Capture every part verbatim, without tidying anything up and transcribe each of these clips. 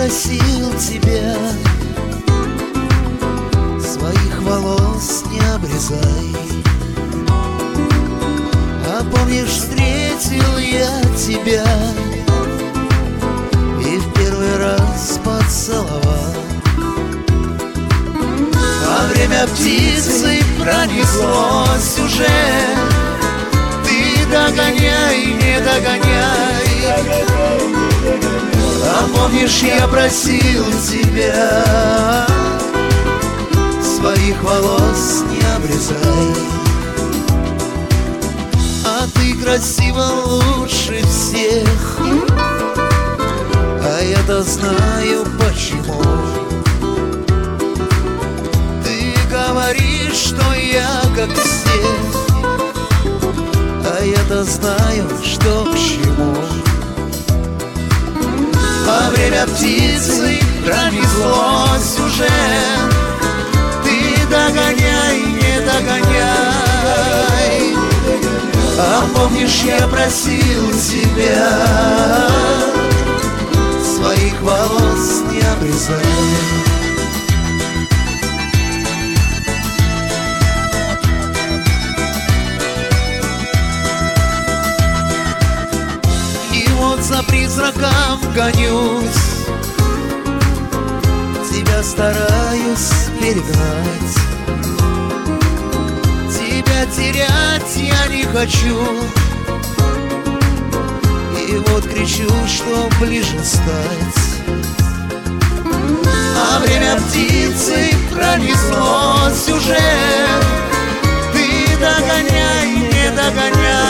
просил тебя, своих волос не обрезай. А помнишь, встретил я тебя и в первый раз поцеловал. А время птицей пронеслось уже. Ты догоняй, не догоняй. А помнишь, я просил тебя, своих волос не обрезай. А ты красива лучше всех, а я-то знаю почему. Ты говоришь, что я как все, а я-то знаю, что к чему. А время птицей пронеслось уже. Ты догоняй, не догоняй. А помнишь, я просил тебя, своих волос не обрезай. За призраком гонюсь, тебя стараюсь перегнать. Тебя терять я не хочу, и вот кричу, что ближе стать. А время птицей пронеслось уже. Ты догоняй, не догоняй.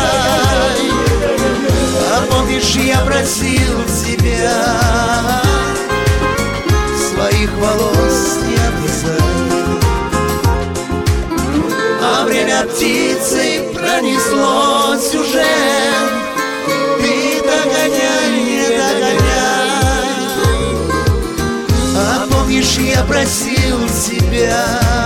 А помнишь, я просил тебя, своих волос не обрезай. А время птицей пронеслось уже. Ты догоняй, не догоняй. А помнишь, я просил тебя,